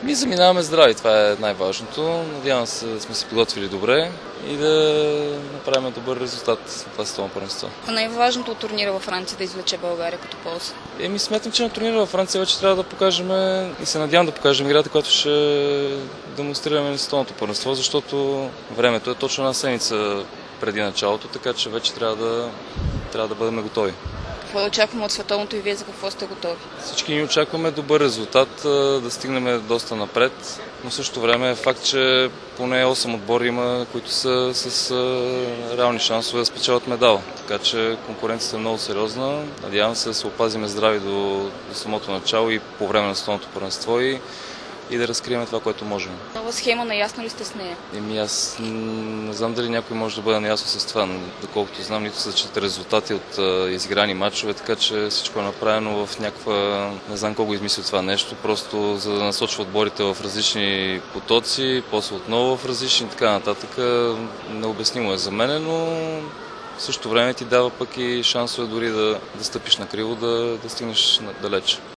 Заминаваме здрави, това е най-важното. Надявам се да сме се подготвили добре и да направим добър резултат на това световно първенство. Най-важното от турнира във Франция да извлече България като полза? Смятам, че на турнира във Франция вече трябва да покажем и се надявам да покажем играта, която ще демонстрираме на световното първенство, защото времето е точно една седмица преди началото, така че вече трябва да бъдем готови. Какво да очакваме от световното и вие за какво сте готови? Всички ни очакваме добър резултат, да стигнем доста напред, но в същото време е факт, че поне 8 отбора има, които са с реални шансове да спечелят медал. Така че конкуренцията е много сериозна. Надявам се да се опазиме здрави до самото начало и по време на световното първенство и да разкрием това, което можем. Нова схема, наясно ли сте с нея? Аз не знам дали някой може да бъде наясно с това. Доколкото знам, нито са четат резултати от изиграни матчове, така че всичко е направено в някаква... Не знам колко измисля това нещо, просто за да насочва отборите в различни потоци, после отново в различни и така нататък. Необяснимо е за мен, но в същото време ти дава пък и шансове дори да стъпиш на криво, да стигнеш далеч.